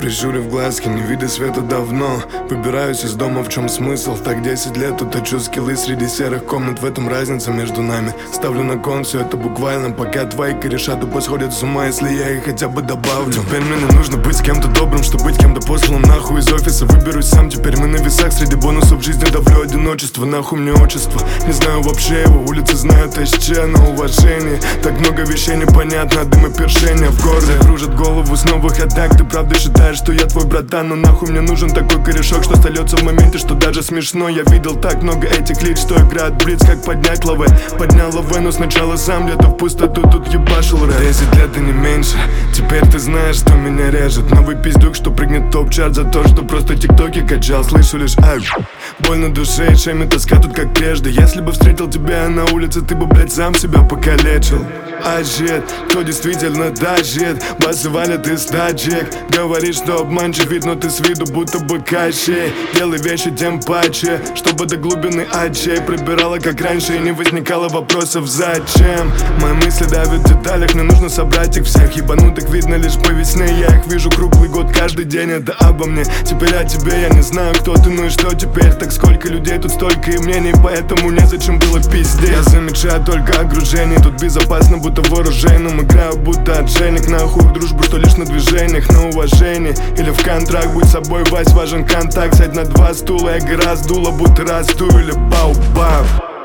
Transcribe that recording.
Прищурив глазки, не видя света давно. Выбираюсь из дома, в чем смысл? Так 10 лет уточу скиллы среди серых комнат. В этом разница между нами. Ставлю на кон все это буквально, пока твои кореша тупо сходят с ума, если я их хотя бы добавлю. Теперь мне не нужно быть с кем-то добрым, чтобы быть кем-то посланным нахуй из офиса. Выберусь сам, теперь мы на весах. Среди бонусов жизни давлю одиночество. Нахуй мне отчество, не знаю вообще его. Улицы знают СЧ на уважение. Так много вещей непонятно, дым и першение в горле кружит голову с новых атак. Ты правда считаешь, что я твой братан? Но нахуй мне нужен такой корешок, что остается в моменте, что даже смешно. Я видел так много этих лиц, что играют блиц, как поднять лаве. Поднял лаве, но сначала сам где-то в пустоту тут ебашил рэп. 10 лет и не меньше, теперь ты знаешь, что меня режет. Новый пиздюк, что прыгнет топ-чарт за то, что просто тиктоки качал. Слышу лишь ай, боль на душе и шейми тоска тут как прежде. Если бы встретил тебя на улице, ты бы, блядь, сам себя покалечил. А shit, кто действительно тащит? Басы валят из тачек. Говоришь, что обманчив вид, но ты с виду будто бы кащей. Делай вещи тем паче, чтобы до глубины очей пробирала как раньше и не возникало вопросов зачем. Мои мысли давят в деталях, мне нужно собрать их всех. Ебанутых видно лишь по весне, я их вижу круглый год, каждый день это обо мне. Теперь о тебе я не знаю, кто ты, ну и что теперь? Так сколько людей, тут столько и мнений, поэтому незачем было пиздеть. Я замечаю только окружение, тут безопасно, будто вооруженным. Играю будто отшельник, нахуй дружбу, что лишь на движениях, на уважение или в контракт. Будь собой, Вась, важен контакт. Сядь на два стула, я гора сдула, будто расту или бау-бау.